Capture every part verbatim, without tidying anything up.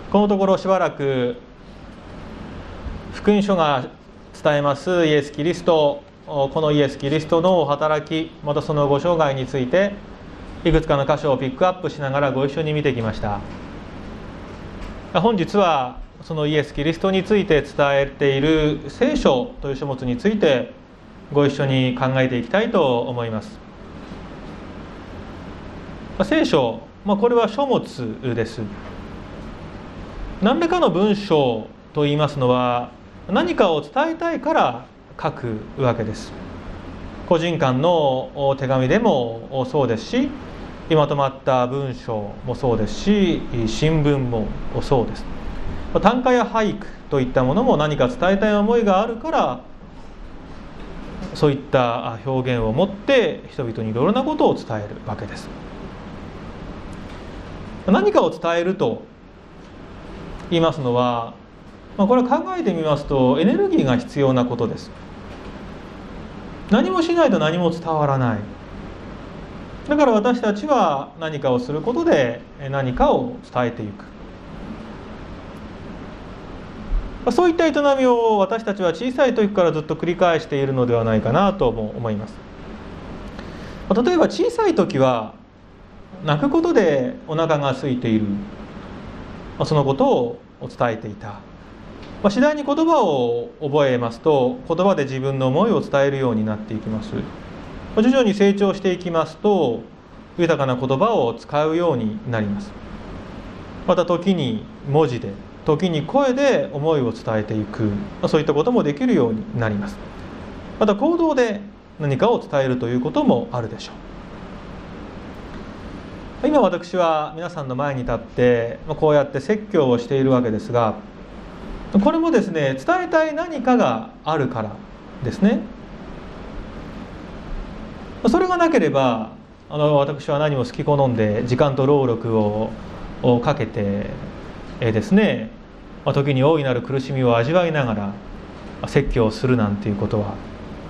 このところしばらく福音書が伝えますイエス・キリスト、このイエス・キリストの働き、またそのご生涯についていくつかの箇所をピックアップしながらご一緒に見てきました。本日はそのイエス・キリストについて伝えている聖書という書物についてご一緒に考えていきたいと思います。聖書、まあ、これは書物です。何らかの文章といいますのは何かを伝えたいから書くわけです。個人間の手紙でもそうですし、まとまった文章もそうですし、新聞もそうです。短歌や俳句といったものも何か伝えたい思いがあるからそういった表現を持って人々にいろいろなことを伝えるわけです。何かを伝えると言いますのは、まあ、これは考えてみますとエネルギーが必要なことです。何もしないと何も伝わらない。だから私たちは何かをすることで何かを伝えていく。そういった営みを私たちは小さい時からずっと繰り返しているのではないかなとも思います。例えば小さい時は泣くことでお腹が空いている、そのことを伝えていた。次第に言葉を覚えますと言葉で自分の思いを伝えるようになっていきます。徐々に成長していきますと豊かな言葉を使うようになります。また時に文字で、時に声で思いを伝えていく、そういったこともできるようになります。また行動で何かを伝えるということもあるでしょう。今私は皆さんの前に立ってこうやって説教をしているわけですが、これもですね、伝えたい何かがあるからですね。それがなければあの私は何も好き好んで時間と労力をかけてですね、時に大いなる苦しみを味わいながら説教をするなんていうことは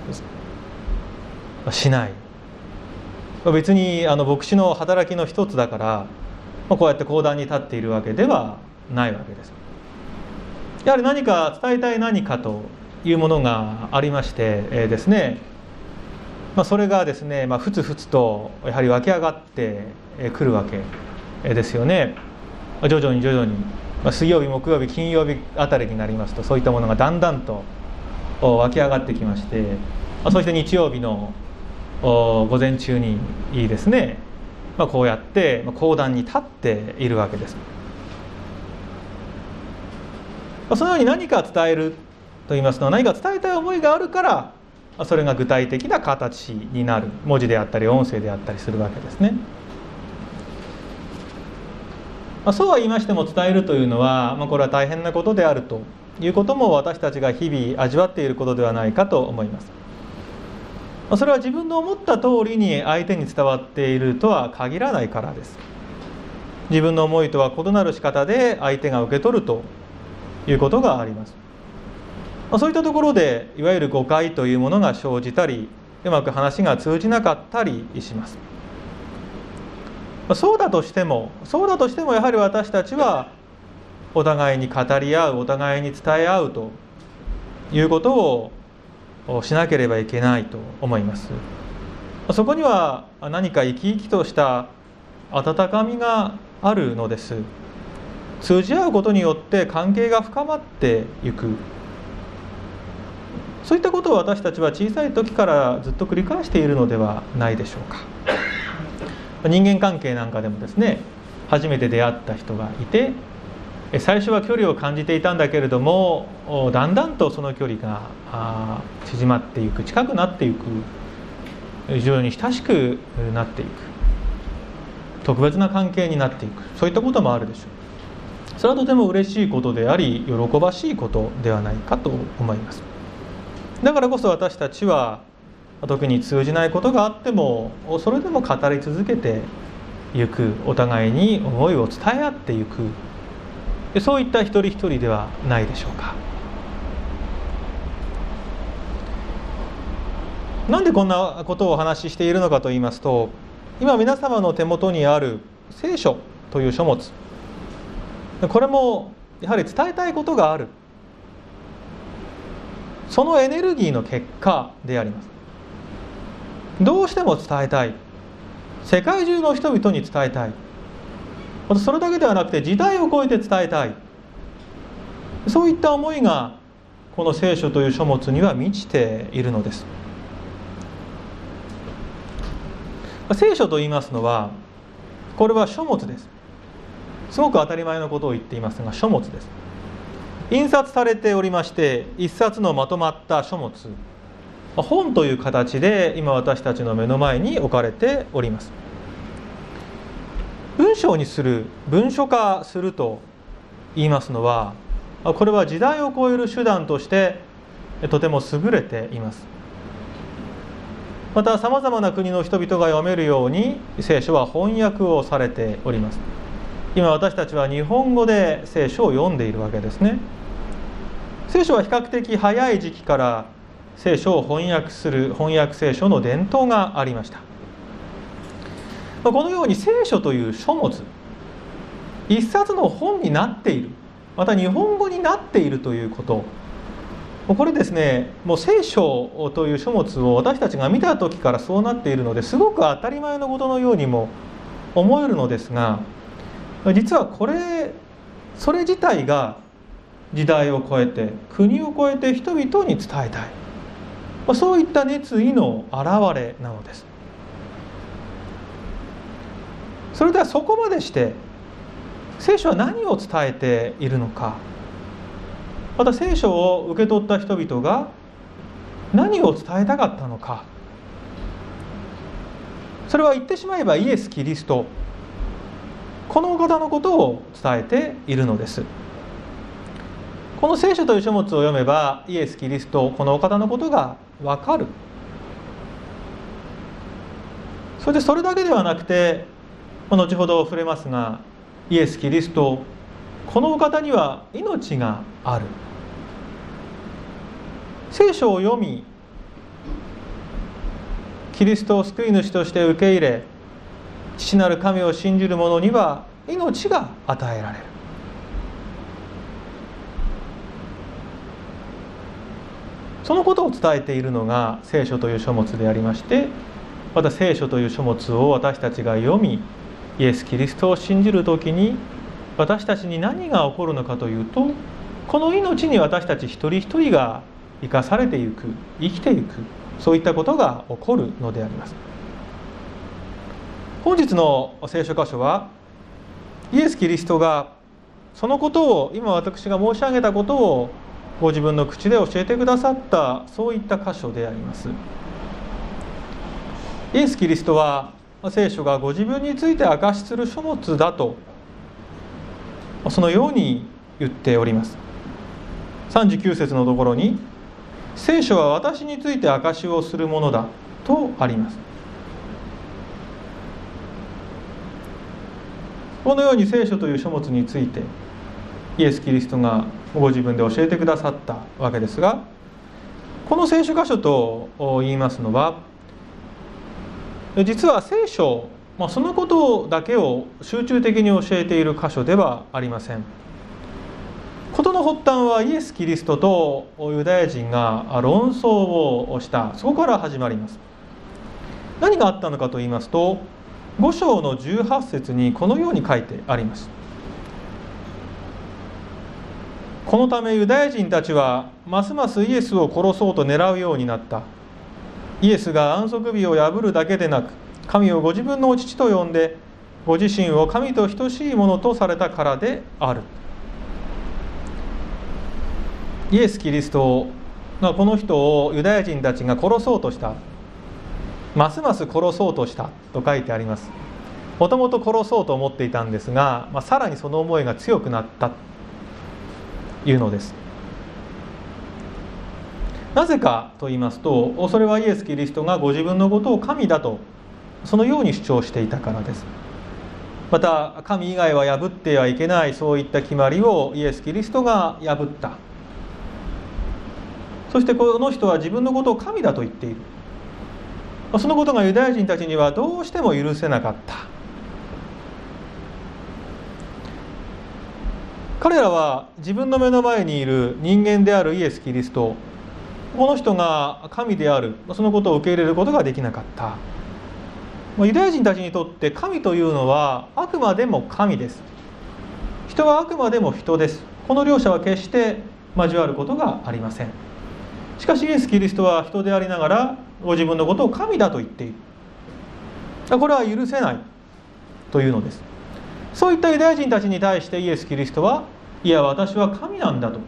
しない。別にあの牧師の働きの一つだからこうやって講談に立っているわけではないわけです。やはり何か伝えたい何かというものがありましてですね、まあ、それがですね、まあ、ふつふつとやはり湧き上がってくるわけですよね。徐々に徐々に、まあ、水曜日木曜日金曜日あたりになりますとそういったものがだんだんと湧き上がってきまして、まあ、そして日曜日の午前中にいいですね、まあ、こうやって講談に立っているわけです。そのように何か伝えるといいますのは何か伝えたい思いがあるからそれが具体的な形になる、文字であったり音声であったりするわけですね。そうは言いましても伝えるというのは、まあ、これは大変なことであるということも私たちが日々味わっていることではないかと思います。それは自分の思った通りに相手に伝わっているとは限らないからです。自分の思いとは異なる仕方で相手が受け取るということがあります。そういったところでいわゆる誤解というものが生じたり、うまく話が通じなかったりします。そうだとしてもそうだとしてもやはり私たちはお互いに語り合う、お互いに伝え合うということをしなければいけないと思います。そこには何か生き生きとした温かみがあるのです。通じ合うことによって関係が深まっていく、そういったことを私たちは小さい時からずっと繰り返しているのではないでしょうか。人間関係なんかでもですね、初めて出会った人がいて最初は距離を感じていたんだけれどもだんだんとその距離が縮まっていく、近くなっていく、非常に親しくなっていく、特別な関係になっていく、そういったこともあるでしょう。それはとても嬉しいことであり喜ばしいことではないかと思います。だからこそ私たちは時に通じないことがあってもそれでも語り続けていく、お互いに思いを伝え合っていく、そういった一人一人ではないでしょうか。なんでこんなことをお話ししているのかと言いますと、今皆様の手元にある聖書という書物、 これもやはり伝えたいことがある、そのエネルギーの結果であります。どうしても伝えたい、世界中の人々に伝えたい、またそれだけではなくて時代を超えて伝えたい、そういった思いがこの聖書という書物には満ちているのです。聖書と言いますのは、これは書物です。すごく当たり前のことを言っていますが、書物です。印刷されておりまして、一冊のまとまった書物、本という形で今私たちの目の前に置かれております。文章にする、文書化すると言いますのは、これは時代を超える手段としてとても優れています。またさまざまな国の人々が読めるように聖書は翻訳をされております。今私たちは日本語で聖書を読んでいるわけですね。聖書は比較的早い時期から聖書を翻訳する翻訳聖書の伝統がありました。このように聖書という書物、一冊の本になっている、また日本語になっているということ、これですね、もう聖書という書物を私たちが見た時からそうなっているので、すごく当たり前のことのようにも思えるのですが、実はこれそれ自体が時代を超えて国を超えて人々に伝えたい、そういった熱意の表れなのです。それではそこまでして聖書は何を伝えているのか、また聖書を受け取った人々が何を伝えたかったのか、それは言ってしまえばイエス・キリスト、このお方のことを伝えているのです。この聖書という書物を読めばイエス・キリスト、このお方のことがわかる。それでそれだけではなくて、後ほど触れますが、イエス・キリスト、このお方には命がある。聖書を読み、キリストを救い主として受け入れ、父なる神を信じる者には命が与えられる。そのことを伝えているのが聖書という書物でありまして、また聖書という書物を私たちが読み、イエス・キリストを信じるときに私たちに何が起こるのかというと、この命に私たち一人一人が生かされていく、生きていく、そういったことが起こるのであります。本日の聖書箇所は、イエス・キリストがそのことを、今私が申し上げたことをご自分の口で教えてくださった、そういった箇所であります。イエス・キリストは聖書がご自分について証しする書物だと、そのように言っております。さんじゅうきゅう節のところに、聖書は私について証しをするものだとあります。このように聖書という書物についてイエス・キリストがご自分で教えてくださったわけですが、この聖書箇所と言いますのは、実は聖書、まあ、そのことだけを集中的に教えている箇所ではありません。事の発端はイエス・キリストとユダヤ人が論争をした、そこから始まります。何があったのかと言いますと、ご章のじゅうはち節にこのように書いてあります。このためユダヤ人たちはますますイエスを殺そうと狙うようになった。イエスが安息日を破るだけでなく、神をご自分のお父と呼んで、ご自身を神と等しいものとされたからである。イエス・キリストがこの人をユダヤ人たちが殺そうとした、ますます殺そうとしたと書いてあります。もともと殺そうと思っていたんですが、まあ、さらにその思いが強くなったというのです。なぜかと言いますと、それはイエス・キリストがご自分のことを神だと、そのように主張していたからです。また神以外は破ってはいけない、そういった決まりをイエス・キリストが破った。そしてこの人は自分のことを神だと言っている。そのことがユダヤ人たちにはどうしても許せなかった。 彼らは自分の目の前にいる人間であるイエス・キリスト、この人が神である、そのことを受け入れることができなかった。ユダヤ人たちにとって神というのはあくまでも神です。人はあくまでも人です。この両者は決して交わることがありません。しかしイエス・キリストは人でありながらご自分のことを神だと言っている。これは許せないというのです。そういったユダヤ人たちに対してイエス・キリストは、いや私は神なんだと、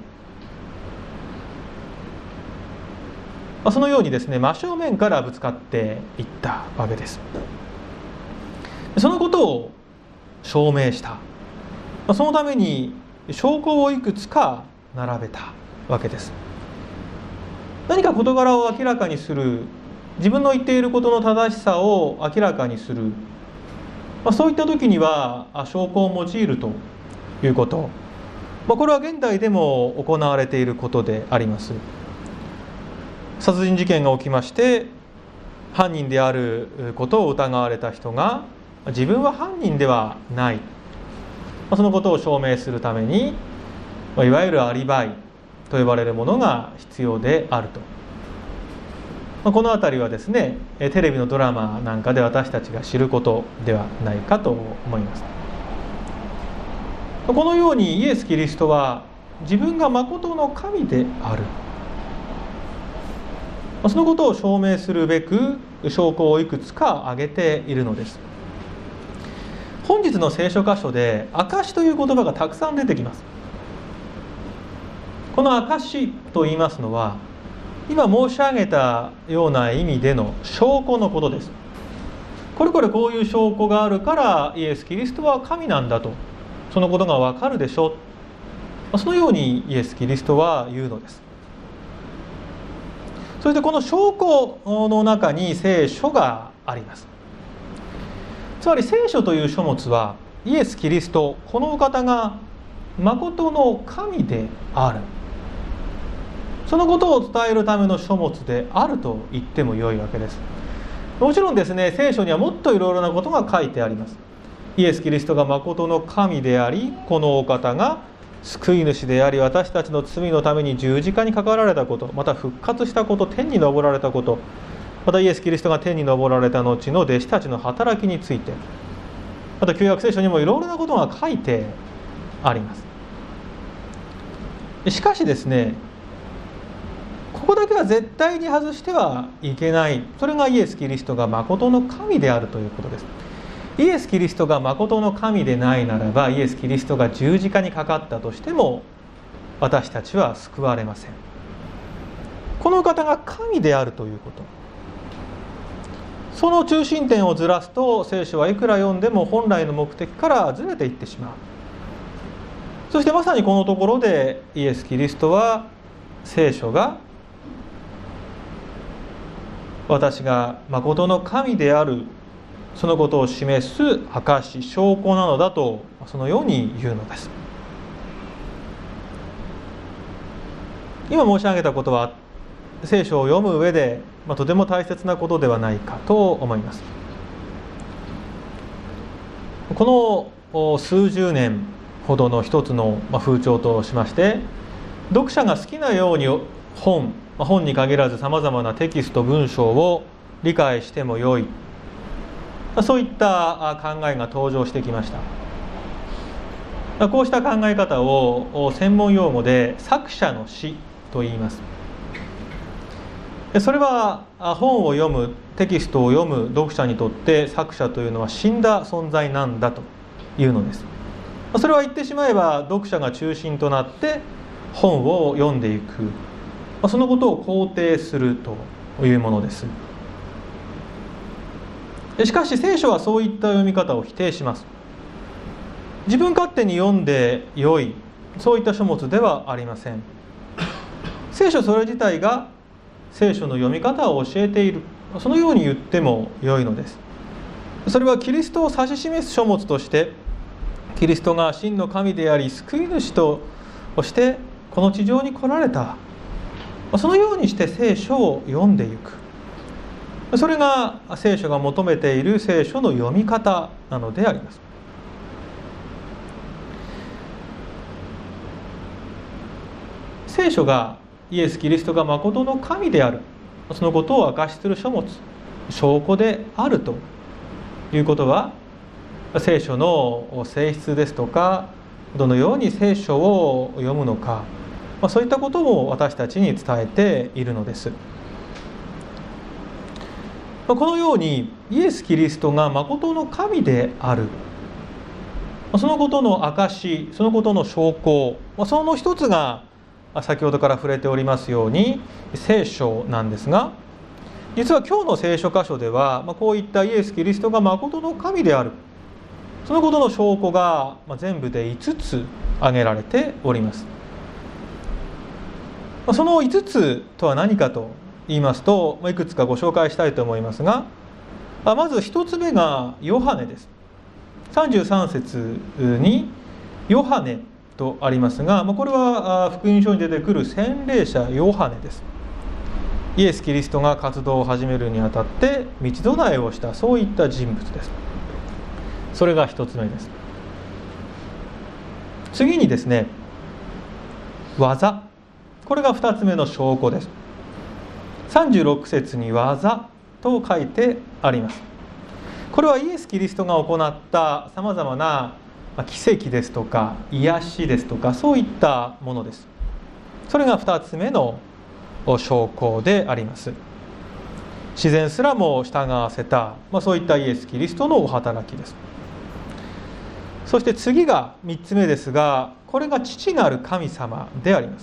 そのようにですね、真正面からぶつかっていったわけです。そのことを証明した。そのために証拠をいくつか並べたわけです。何か事柄を明らかにする、自分の言っていることの正しさを明らかにする、そういった時には証拠を用いるということ、これは現代でも行われていることであります。殺人事件が起きまして、犯人であることを疑われた人が自分は犯人ではない、そのことを証明するためにいわゆるアリバイと呼ばれるものが必要であると、このあたりはですね、テレビのドラマなんかで私たちが知ることではないかと思います。このようにイエス・キリストは自分が誠の神である、そのことを証明するべく証拠をいくつか挙げているのです。本日の聖書箇所で証しという言葉がたくさん出てきます。この証しと言いますのは、今申し上げたような意味での証拠のことです。これこれこういう証拠があるからイエス・キリストは神なんだと、そのことがわかるでしょう、そのようにイエス・キリストは言うのです。そしてこの証拠の中に聖書があります。つまり聖書という書物はイエス・キリスト、このお方が誠の神である、そのことを伝えるための書物であると言ってもよいわけです。もちろんですね、聖書にはもっといろいろなことが書いてあります。イエス・キリストが誠の神であり、このお方が救い主であり、私たちの罪のために十字架にかかられたこと、また復活したこと、天に昇られたこと、またイエス・キリストが天に昇られた後の弟子たちの働きについて、また旧約聖書にもいろいろなことが書いてあります。しかしですね、ここだけは絶対に外してはいけない。それがイエス・キリストが誠の神であるということです。イエス・キリストが誠の神でないならば、イエス・キリストが十字架にかかったとしても私たちは救われません。この方が神であるということ、その中心点をずらすと聖書はいくら読んでも本来の目的からずれていってしまう。そしてまさにこのところでイエス・キリストは聖書が私が誠の神である、そのことを示す証し、証拠なのだと、そのように言うのです。今申し上げたことは聖書を読む上で、まあ、とても大切なことではないかと思います。この数十年ほどの一つの風潮としまして、読者が好きなように本本に限らずさまざまなテキスト文章を理解してもよい、そういった考えが登場してきました。こうした考え方を専門用語で作者の死と言います。それは本を読む、テキストを読む読者にとって作者というのは死んだ存在なんだというのです。それは言ってしまえば読者が中心となって本を読んでいく、そのことを肯定するというものです。しかし聖書はそういった読み方を否定します。自分勝手に読んでよい、そういった書物ではありません。聖書それ自体が聖書の読み方を教えている、そのように言ってもよいのです。それはキリストを指し示す書物として、キリストが真の神であり救い主としてこの地上に来られた、そのようにして聖書を読んでいく、それが聖書が求めている聖書の読み方なのであります。 聖書がイエス・キリストが誠の神である、そのことを証しする書物、証拠であるということは、聖書の性質ですとか、どのように聖書を読むのか、まあ、そういったことも私たちに伝えているのです。このようにイエス・キリストが誠の神である、そのことの証し、そのことの証拠、その一つが先ほどから触れておりますように聖書なんですが、実は今日の聖書箇所ではこういったイエス・キリストが誠の神である、そのことの証拠が全部でいつつ挙げられております。そのいつつとは何かと言いますと、いくつかご紹介したいと思いますが、まず一つ目がヨハネです。さんじゅうさん節にヨハネとありますが、これは福音書に出てくる洗礼者ヨハネです。イエス・キリストが活動を始めるにあたって道備えをした、そういった人物です。それが一つ目です。次にですね、技、これが二つ目の証拠です。さんじゅうろく節に技と書いてあります。これはイエス・キリストが行ったさまざまな奇跡ですとか癒しですとか、そういったものです。それが二つ目の証拠であります。自然すらも従わせた、まあ、そういったイエス・キリストのお働きです。そして次が三つ目ですが、これが父なる神様であります。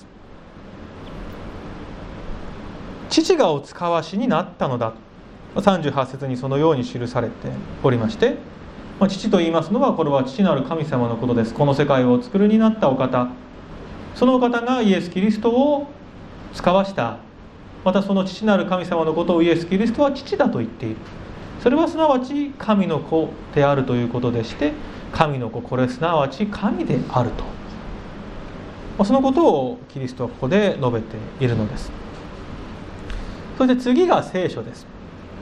父がお使わしになったのだ、さんじゅうはち節にそのように記されておりまして、父と言いますのは、これは父なる神様のことです。この世界をお作りになったお方、そのお方がイエス・キリストを使わした。またその父なる神様のことをイエス・キリストは父だと言っている。それはすなわち神の子であるということでして、神の子、これすなわち神であると、そのことをキリストはここで述べているのです。そして次が聖書です。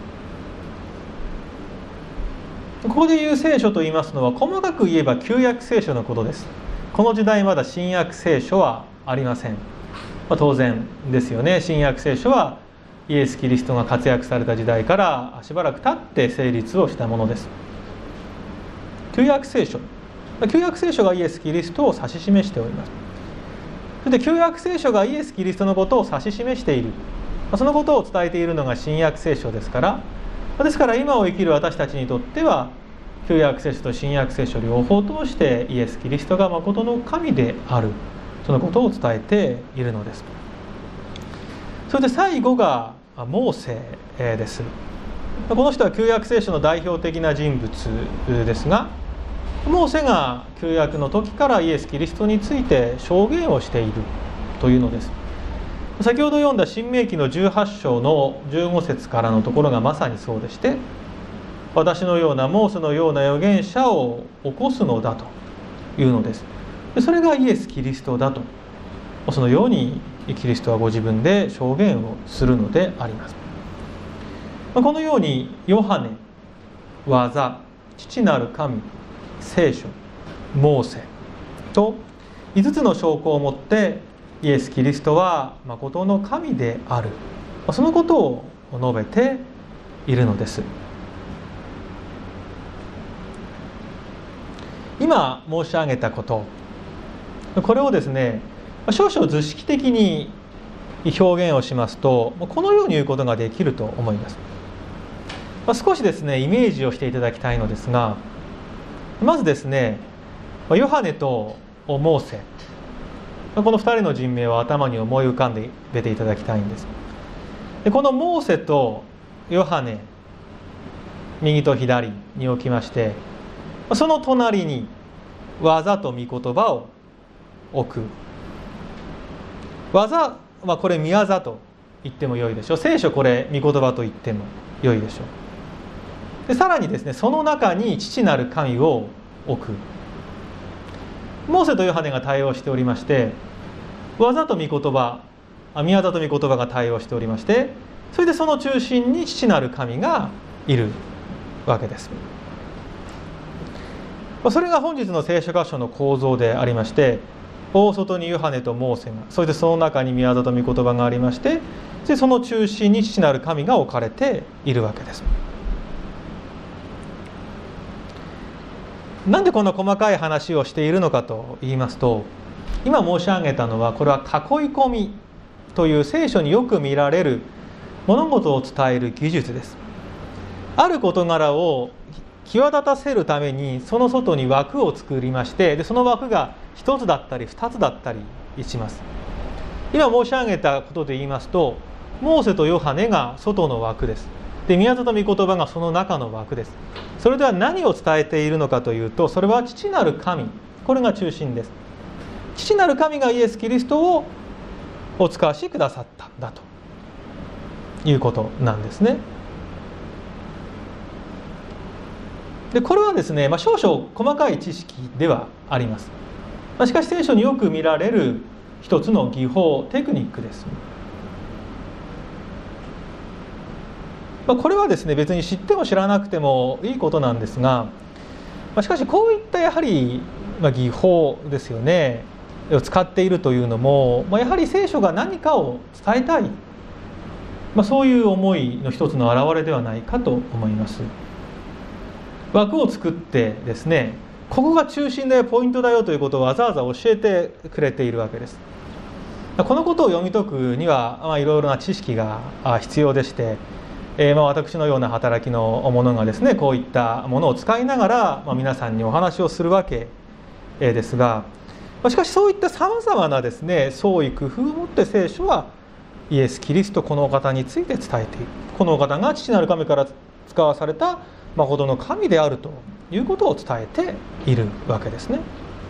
ここで言う聖書と言いますのは、細かく言えば旧約聖書のことです。この時代まだ新約聖書はありません。まあ、当然ですよね。新約聖書はイエス・キリストが活躍された時代からしばらく経って成立をしたものです。旧約聖書、旧約聖書がイエス・キリストを指し示しております。そして旧約聖書がイエス・キリストのことを指し示している、そのことを伝えているのが新約聖書ですから、ですから今を生きる私たちにとっては、旧約聖書と新約聖書両方通してイエス・キリストが誠の神である、そのことを伝えているのです。そして最後がモーセです。この人は旧約聖書の代表的な人物ですが、モーセが旧約の時からイエス・キリストについて証言をしているというのです。先ほど読んだ申命記のじゅうはち章のじゅうご節からのところがまさにそうでして、私のようなモーセのような預言者を起こすのだというのです。それがイエス・キリストだと、そのようにキリストはご自分で証言をするのであります。このようにヨハネ、技、父なる神、聖書、モーセといつつの証拠をもってイエス・キリストは誠の神である、そのことを述べているのです。今申し上げたこと、これをですね、少々図式的に表現をしますと、このように言うことができると思います。少しですね、イメージをしていただきたいのですが、まずですね、ヨハネとモーセ、このふたりの人名を頭に思い浮かんで出ていただきたいんです。でこのモーセとヨハネ、右と左に置きまして、その隣に技と御言葉を置く。技はこれ御業と言ってもよいでしょう。聖書これ御言葉と言ってもよいでしょう。でさらにですね、その中に父なる神を置く。モーセとヨハネが対応しておりまして、技と御言葉、御業と御言葉が対応しておりまして、それでその中心に父なる神がいるわけです。それが本日の聖書箇所の構造でありまして、 大外にヨハネとモーセが、そしてその中に宮座と御言葉がありまして、でその中心に父なる神が置かれているわけです。なんでこんな細かい話をしているのかと言いますと、今申し上げたのはこれは囲い込みという聖書によく見られる物事を伝える技術です。ある事柄を際立たせるためにその外に枠を作りまして、でその枠が一つだったり二つだったりします。今申し上げたことで言いますと、モーセとヨハネが外の枠です。で宮座と御言葉がその中の枠です。それでは何を伝えているのかというと、それは父なる神、これが中心です。父なる神がイエス・キリストをお使わしくださったんだということなんですね。でこれはですね、まあ、少々細かい知識ではあります。まあ、しかし聖書によく見られる一つの技法、テクニックです。まあ、これはですね、別に知っても知らなくてもいいことなんですが、まあ、しかしこういったやはり、まあ、技法ですよねを使っているというのも、まあ、やはり聖書が何かを伝えたい、まあ、そういう思いの一つの表れではないかと思います。枠を作ってですね、ここが中心だよ、ポイントだよということをわざわざ教えてくれているわけです。このことを読み解くには、まあ、いろいろな知識が必要でして、えー、まあ私のような働きの者がですね、こういったものを使いながら、まあ、皆さんにお話をするわけですが、しかしそういったさまざまなですね、創意工夫をもって聖書はイエス・キリスト、このお方について伝えている。このお方が父なる神から使わされた誠の神であるということを伝えているわけですね。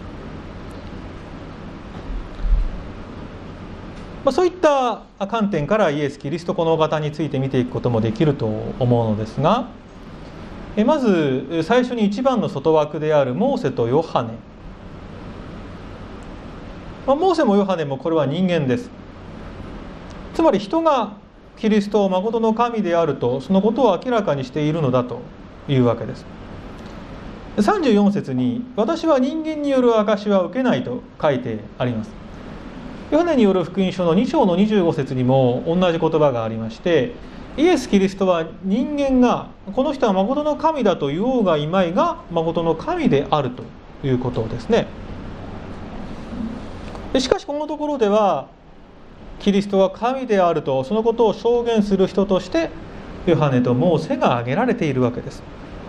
まあ、そういった観点からイエス・キリスト、このお方について見ていくこともできると思うのですが、まず最初に一番の外枠であるモーセとヨハネ、まあ、モーセもヨハネもこれは人間です。つまり人がキリストを誠の神であると、そのことを明らかにしているのだというわけです。さんじゅうよん節に私は人間による証しは受けないと書いてあります。ヨハネによる福音書のに章のにじゅうご節にも同じ言葉がありまして、イエス・キリストは人間がこの人は誠の神だと言おうがいまいが誠の神であるということですね。しかしこのところではキリストは神であると、そのことを証言する人としてヨハネとモーセが挙げられているわけです。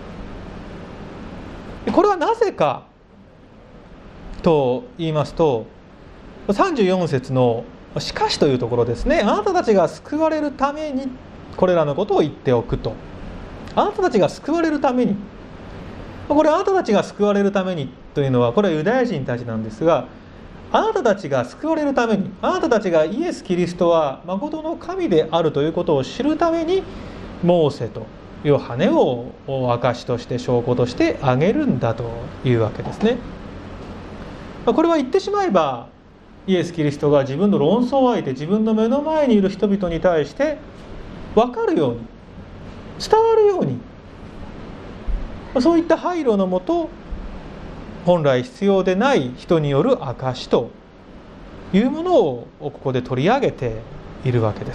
これはなぜかと言いますと、さんじゅうよん節のしかしというところですね。あなたたちが救われるためにこれらのことを言っておくと。あなたたちが救われるために、これあなたたちが救われるためにというのはこれはユダヤ人たちなんですが、あなたたちが救われるために、あなたたちがイエス・キリストは誠の神であるということを知るためにモーセとヨハネを証として証拠として挙げるんだというわけですね。これは言ってしまえばイエス・キリストが自分の論争相手、自分の目の前にいる人々に対して分かるように、伝わるように、そういった配慮のもと本来必要でない人による証というものをここで取り上げているわけです。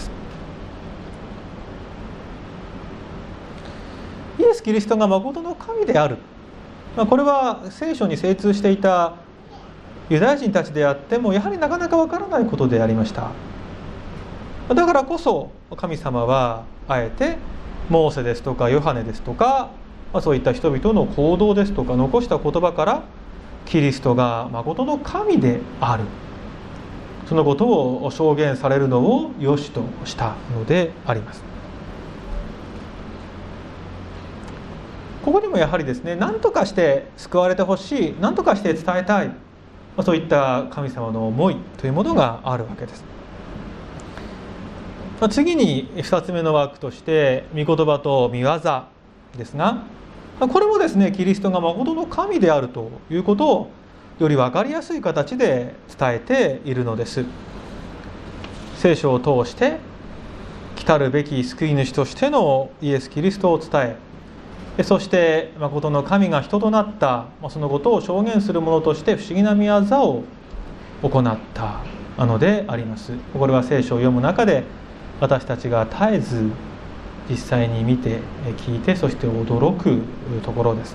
イエス・キリストが誠の神である、これは聖書に精通していたユダヤ人たちであってもやはりなかなかわからないことでありました。だからこそ神様はあえてモーセですとかヨハネですとか、そういった人々の行動ですとか残した言葉からキリストが誠の神である、そのことを証言されるのを良しとしたのであります。ここにもやはりですね、何とかして救われてほしい、何とかして伝えたい、そういった神様の思いというものがあるわけです。次にふたつめの枠として御言葉と御業ですが、これもですね、キリストが誠の神であるということをより分かりやすい形で伝えているのです。聖書を通して来たるべき救い主としてのイエス・キリストを伝え、そして誠の神が人となったそのことを証言するものとして不思議な御業を行ったのであります。これは聖書を読む中で私たちが絶えず実際に見て聞いて、そして驚くところです。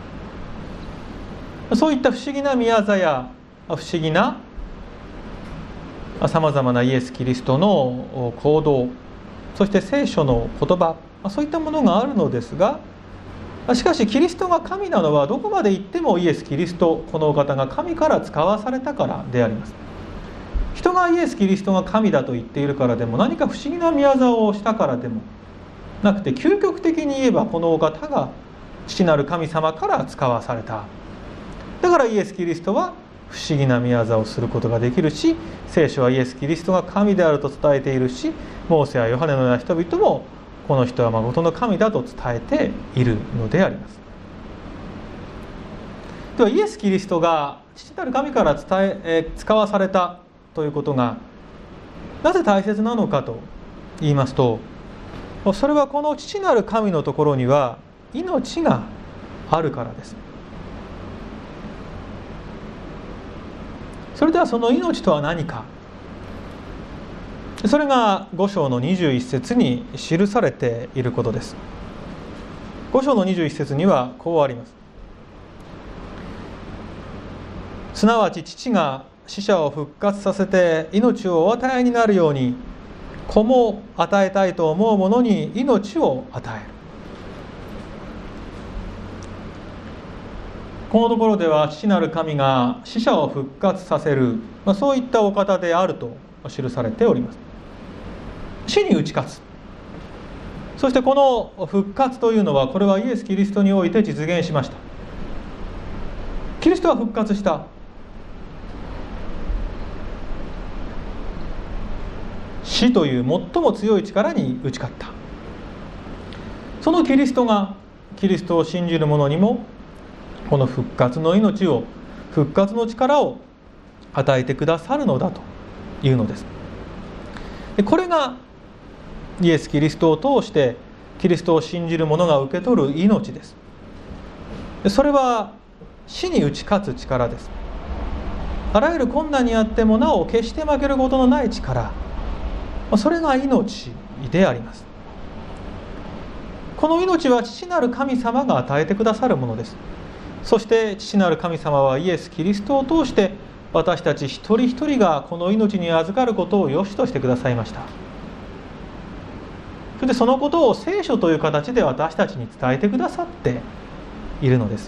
そういった不思議な宮座や不思議なさまざまなイエス・キリストの行動、そして聖書の言葉、そういったものがあるのですが、しかしキリストが神なのはどこまで行ってもイエス・キリスト、このお方が神から使わされたからであります。人がイエス・キリストが神だと言っているからでも、何か不思議な宮座をしたからでもなくて、究極的に言えばこのお方が父なる神様から使わされた。だからイエス・キリストは不思議な宮座をすることができるし、聖書はイエス・キリストが神であると伝えているし、モーセやヨハネのような人々もこの人は誠の神だと伝えているのであります。ではイエス・キリストが父なる神から伝え、えー、使わされたということがなぜ大切なのかと言いますと、それはこの父なる神のところには命があるからです。それではその命とは何か。それがご章のにじゅういち節に記されていることです。ご章のにじゅういち節にはこうあります。すなわち父が死者を復活させて命をお与えになるように、子も与えたいと思う者に命を与える。このところでは父なる神が死者を復活させる、まあ、そういったお方であると記されております。死に打ち勝つ。そしてこの復活というのは、これはイエス・キリストにおいて実現しました。キリストは復活した。死という最も強い力に打ち勝った。そのキリストがキリストを信じる者にもこの復活の命を、復活の力を与えてくださるのだというのです。でこれがイエス・キリストを通してキリストを信じる者が受け取る命です。でそれは死に打ち勝つ力です。あらゆる困難にあってもなお決して負けることのない力、それが命であります。この命は父なる神様が与えてくださるものです。そして父なる神様はイエス・キリストを通して私たち一人一人がこの命に預かることを良しとしてくださいました。そしてそのことを聖書という形で私たちに伝えてくださっているのです。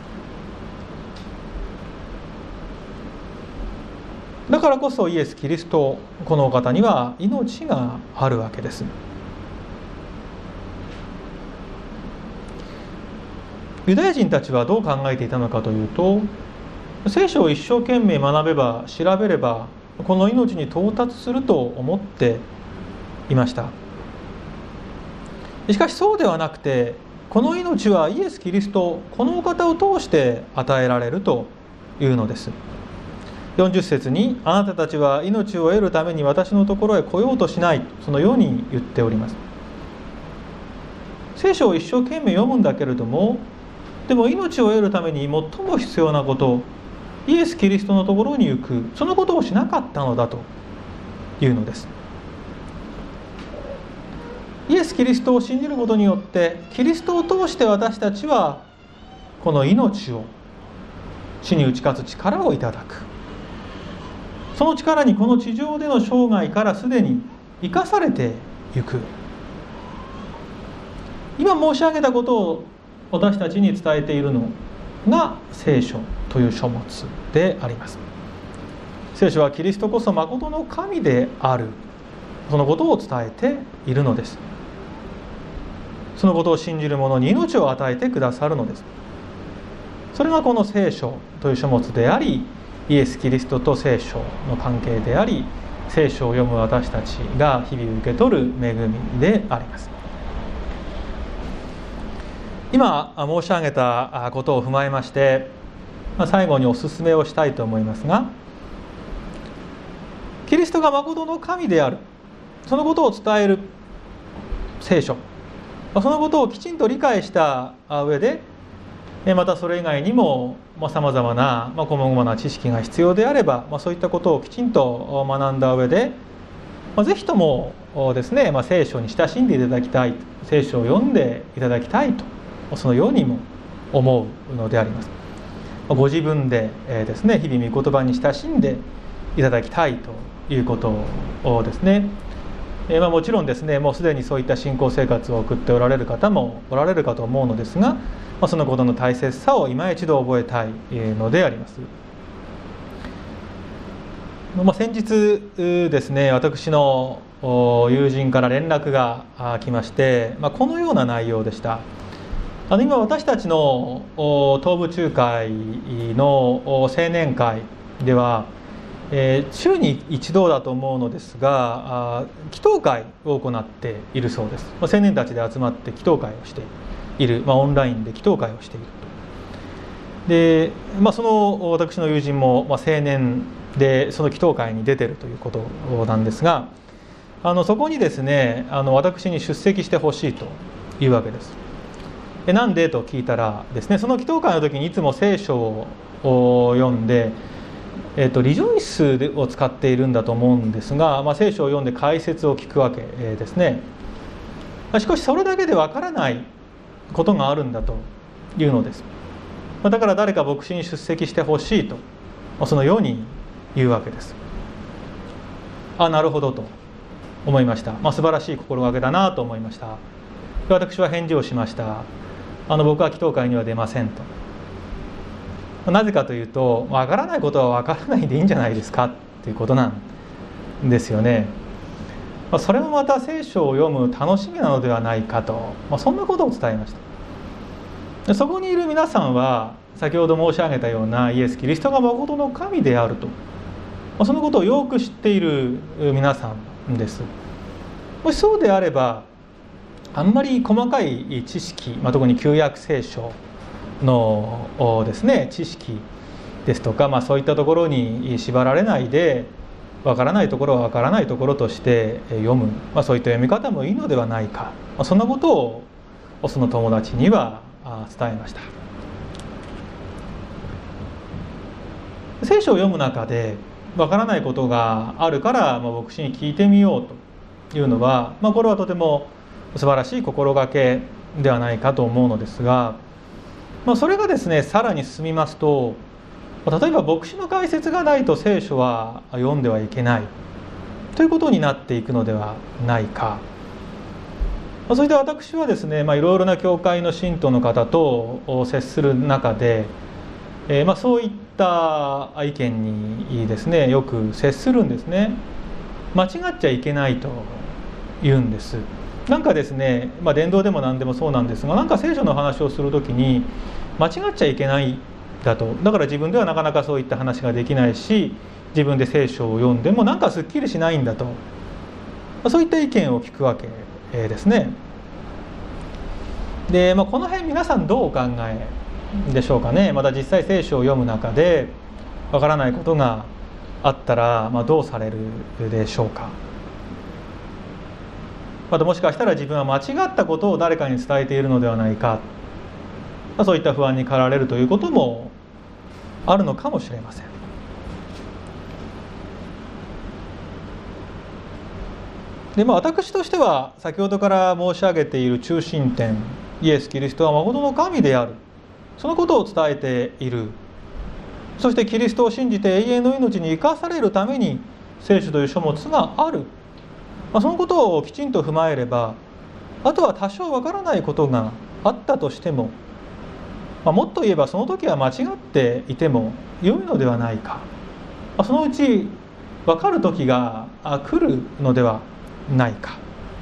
だからこそイエス・キリスト、このお方には命があるわけです。ユダヤ人たちはどう考えていたのかというと、聖書を一生懸命学べば調べればこの命に到達すると思っていました。しかしそうではなくて、この命はイエス・キリスト、このお方を通して与えられるというのです。よんじゅっ節に、あなたたちは命を得るために私のところへ来ようとしない、そのように言っております。聖書を一生懸命読むんだけれども、でも命を得るために最も必要なこと、イエス・キリストのところに行く、そのことをしなかったのだというのです。イエス・キリストを信じることによって、キリストを通して私たちはこの命を、死に打ち勝つ力をいただく。その力にこの地上での生涯からすでに生かされていく。今申し上げたことを私たちに伝えているのが聖書という書物であります。聖書はキリストこそ誠の神である、そのことを伝えているのです。そのことを信じる者に命を与えてくださるのです。それがこの聖書という書物であり、イエス・キリストと聖書の関係であり、聖書を読む私たちが日々受け取る恵みであります。今申し上げたことを踏まえまして、最後にお勧めをしたいと思いますが、キリストが誠の神である、そのことを伝える聖書、そのことをきちんと理解した上で、 またそれ以外にもさまざまな細々な知識が必要であれば、まあ、そういったことをきちんと学んだ上で、まあ、ぜひともですね、まあ、聖書に親しんでいただきたい、聖書を読んでいただきたいと、そのようにも思うのであります。ご自分でですね、日々御言葉に親しんでいただきたいということをですね、まあ、もちろんですね、もうすでにそういった信仰生活を送っておられる方もおられるかと思うのですが、まあ、そのことの大切さを今一度覚えたいのであります。まあ、先日ですね、私の友人から連絡が来まして、まあ、このような内容でした。あの今私たちの東部中会の青年会では、えー、週に一度だと思うのですが、祈祷会を行っているそうです。まあ、青年たちで集まって祈祷会をしている、まあ、オンラインで祈祷会をしていると。で、まあ、その私の友人も、まあ、青年でその祈祷会に出ているということなんですが、あのそこにですね、あの私に出席してほしいというわけです。でなんでと聞いたらですね、その祈祷会の時にいつも聖書を読んで、えー、とリジョイスを使っているんだと思うんですが、まあ、聖書を読んで解説を聞くわけですね。しかしそれだけでわからないことがあるんだというのです。だから誰か牧師に出席してほしいと、そのように言うわけです。あ、なるほどと思いました。まあ、素晴らしい心がけだなと思いました。私は返事をしました。あの僕は祈祷会には出ませんと。なぜかというと、わからないことはわからないでいいんじゃないですかということなんですよね。それもまた聖書を読む楽しみなのではないかと、まあ、そんなことを伝えました。そこにいる皆さんは先ほど申し上げたようなイエス・キリストが誠の神であると、まあ、そのことをよく知っている皆さんです。もしそうであれば、あんまり細かい知識、まあ、特に旧約聖書のですね、知識ですとか、まあ、そういったところに縛られないで、わからないところはわからないところとして読む、まあ、そういった読み方もいいのではないか、まあ、そんなことをその友達には伝えました。聖書を読む中でわからないことがあるから、まあ、牧師に聞いてみようというのは、まあ、これはとても素晴らしい心がけではないかと思うのですが、まあ、それがですね、さらに進みますと、例えば牧師の解説がないと聖書は読んではいけないということになっていくのではないか。それで私はですね、まあ、いろいろな教会の信徒の方と接する中で、えー、まあそういった意見にですね、よく接するんですね。間違っちゃいけないと言うんです。なんかですね、まあ、伝道でも何でもそうなんですが、なんか聖書の話をするときに間違っちゃいけないだと、だから自分ではなかなかそういった話ができないし、自分で聖書を読んでもなんかすっきりしないんだと、そういった意見を聞くわけですね。で、まあ、この辺皆さんどうお考えでしょうかね。また実際聖書を読む中でわからないことがあったら、まあ、どうされるでしょうか。またもしかしたら自分は間違ったことを誰かに伝えているのではないか、まあ、そういった不安に駆られるということもあるのかもしれません。で、まあ、私としては先ほどから申し上げている中心点、イエス・キリストは誠の神である、そのことを伝えている。そしてキリストを信じて永遠の命に生かされるために聖書という書物がある、まあ、そのことをきちんと踏まえれば、あとは多少わからないことがあったとしても、まあ、もっと言えばその時は間違っていても良いのではないか、まあ、そのうちわかる時が来るのではないか、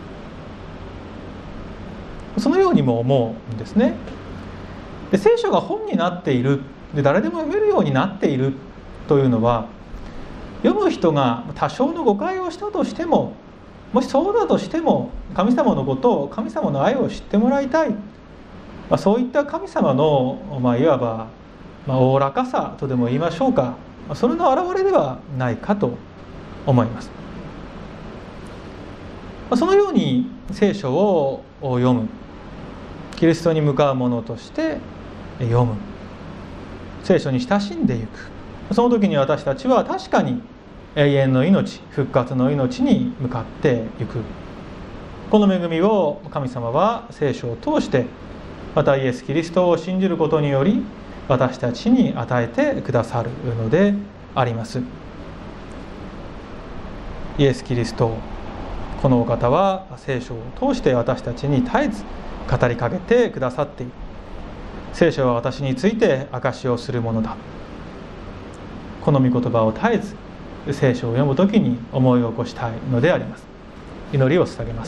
そのようにも思うんですね。で、聖書が本になっている、で誰でも読めるようになっているというのは、読む人が多少の誤解をしたとしても、もしそうだとしても神様のことを、神様の愛を知ってもらいたい、まあ、そういった神様の、まあ、いわばまあおおらかさとでも言いましょうか、それの表れではないかと思います。そのように聖書を読む、キリストに向かうものとして読む、聖書に親しんでいく。その時に私たちは確かに永遠の命、復活の命に向かっていく。この恵みを神様は聖書を通して、またイエス・キリストを信じることにより私たちに与えてくださるのであります。イエス・キリスト、このお方は聖書を通して私たちに絶えず語りかけてくださっている。聖書は私について証しをするものだ。この御言葉を絶えず聖書を読むときに思い起こしたいのであります。祈りを捧げます。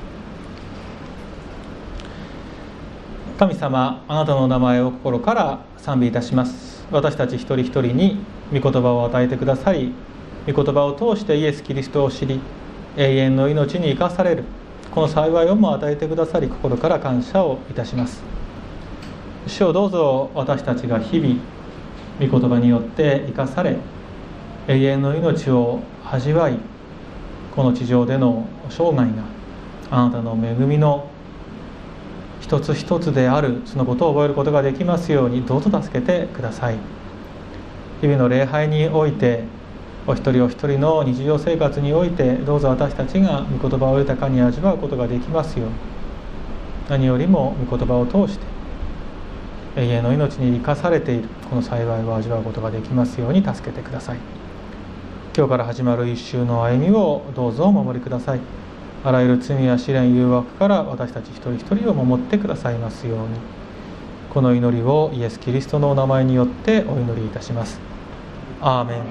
神様、あなたの名前を心から賛美いたします。私たち一人一人に御言葉を与えてくださり、御言葉を通してイエス・キリストを知り、永遠の命に生かされるこの幸いをも与えてくださり、心から感謝をいたします。主をどうぞ私たちが日々御言葉によって生かされ、永遠の命を味わい、この地上での生涯があなたの恵みの一つ一つである、そのことを覚えることができますようにどうぞ助けてください。日々の礼拝において、お一人お一人の日常生活において、どうぞ私たちが御言葉を豊かに味わうことができますように、何よりも御言葉を通して永遠の命に生かされているこの幸いを味わうことができますように助けてください。今日から始まる一週の歩みをどうぞお守りください。あらゆる罪や試練誘惑から私たち一人一人を守ってくださいますように、この祈りをイエス・キリストのお名前によってお祈りいたします。アーメン。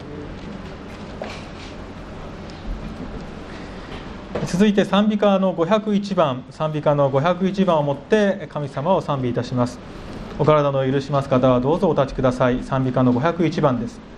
続いて賛美歌のごひゃくいちばん、賛美歌のごひゃくいちばんをもって神様を賛美いたします。お体の許します方はどうぞお立ちください。賛美歌のごひゃくいちばんです。